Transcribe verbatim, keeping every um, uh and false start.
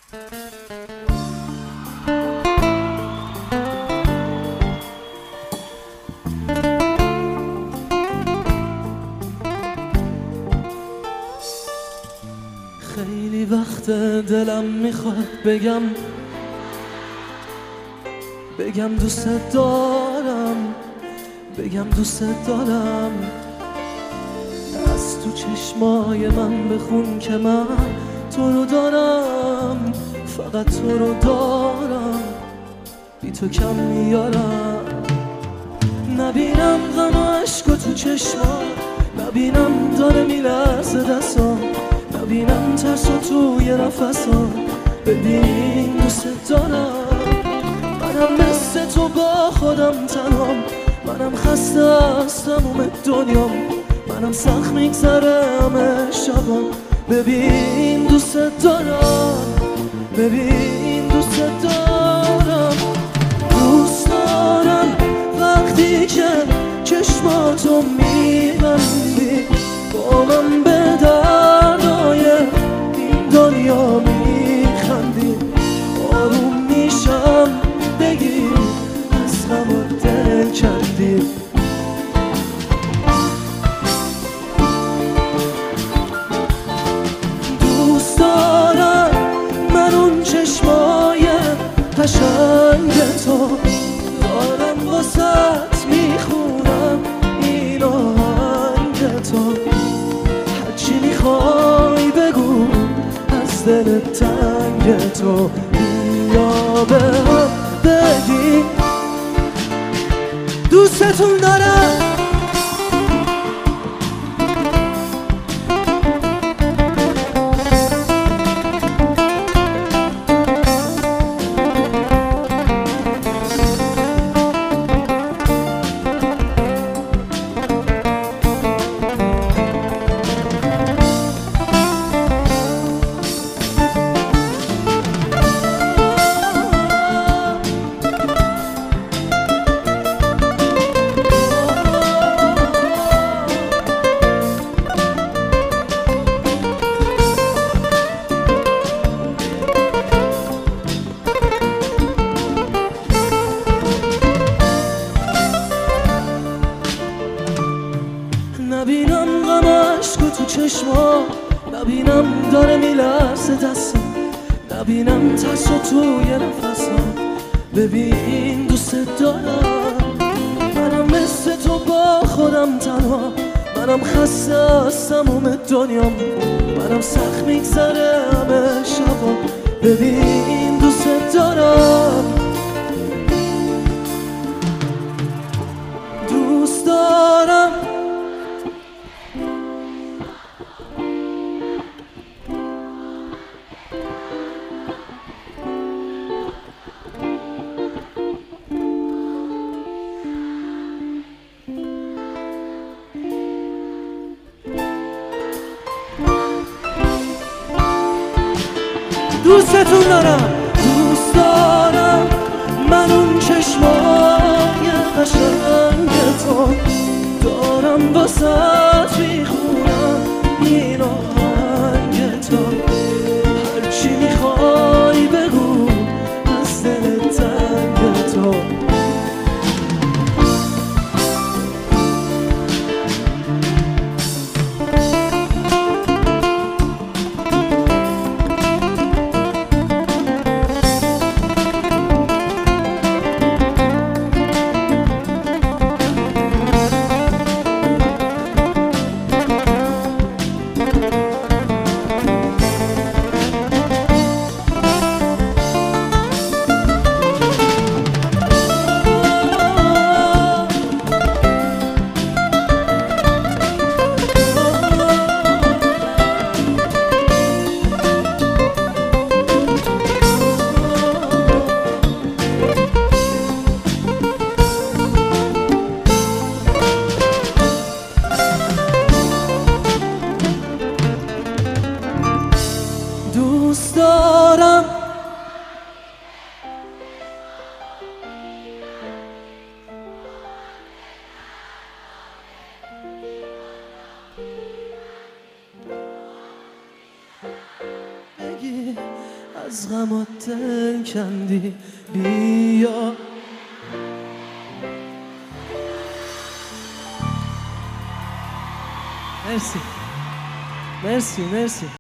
خیلی وقت دلم میخواد بگم بگم دوست دارم، بگم دوست دارم. از تو چشمای من بخون که من تو رو دارم، فقط تو رو دارم، بی تو کم میارم. نبینم غم و عشق و تو چشما، نبینم داره میلرزه دستام، نبینم ترس و توی نفسا. ببین دوست دارم، منم مثل تو با خودم تنهام، منم خسته از تموم دنیام، منم سخت میگذره همه شبام. ببین دوست دارم، ببین دوست دارم، دوست دارم وقتی که چشماتو میبندی با من به دردای این دنیا میخندی. آروم میشم بگی از غم و دل کردی. دوست دارم من اون چشمای قشنگ تو دارم واسط میخونم این آهنگ تو. هرچی میخوای بگو از دل تنگ تو، بیا به هم بگی دوستتون دارم. نبینم غم عشق تو چشما، نبینم داره میلرزه دستم، نبینم ترس و توی نفسم. ببین دوست دارم، منم مثل تو با خودم تنها، منم خسته از تموم دنیام، منم سخت میگذره همه شبا. ببین دوست دارم، دوست دارم. دوستتون دارم، دوست دارم من اون چشمای قشنگ تو دارم واسط میخونم این آهنگ تو. هرچی میخوای بگو از دل تنگ تو. دوست دارم. بگی از غمت دل کندی بیا. مرسی مرسی مرسی